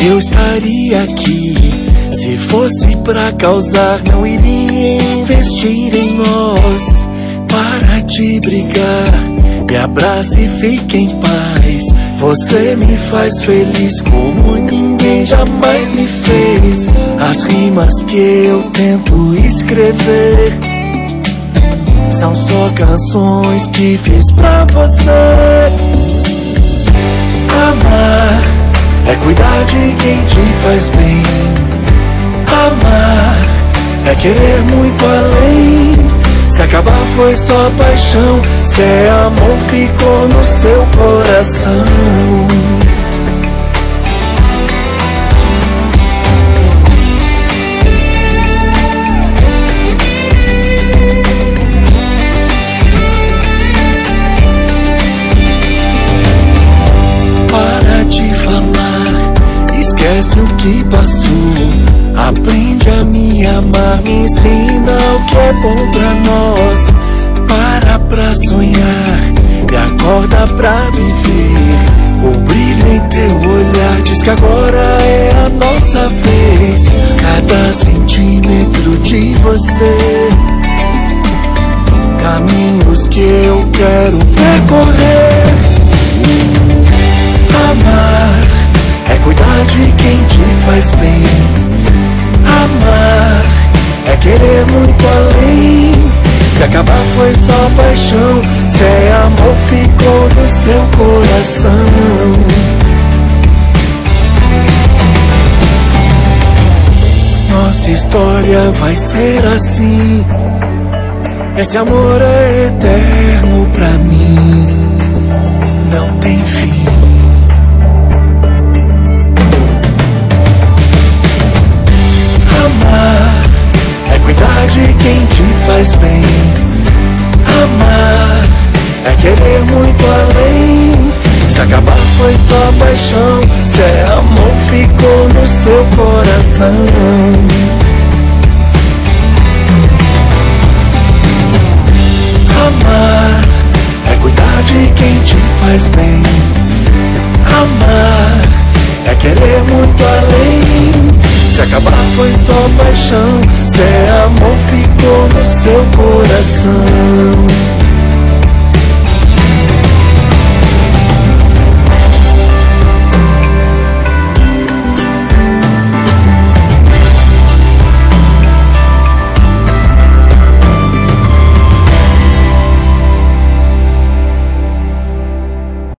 eu estaria aqui. Se fosse pra causar, não iria investir em nós. Para de brigar, me abraça e fique em paz. Você me faz feliz como ninguém jamais me fez. As rimas que eu tento escrever são só canções que fiz pra você. Amar é cuidar de quem te faz bem. Amar é querer muito além. Se acabar foi só paixão, se é amor ficou no seu coração. Para de falar, esquece o que passou. Aprende a me amar, me ensina o que é bom pra nós. Para pra sonhar e acorda pra viver. O brilho em teu olhar diz que agora é a nossa vez. Cada centímetro de você, caminhos que eu quero percorrer. Amar é cuidar de quem te faz bem. Amar é querer muito além. Se acabar foi só paixão, se é amor ficou no seu coração. Nossa história vai ser assim. Esse amor é eterno pra mim, não tem fim. Amar é cuidar de quem te faz bem. Amar é querer muito além. Se acabar foi só paixão, se é amor ficou no seu coração. Amar é cuidar de quem te faz bem. Amar é querer muito além. Se acabar foi só paixão, se é amor ficou no seu coração.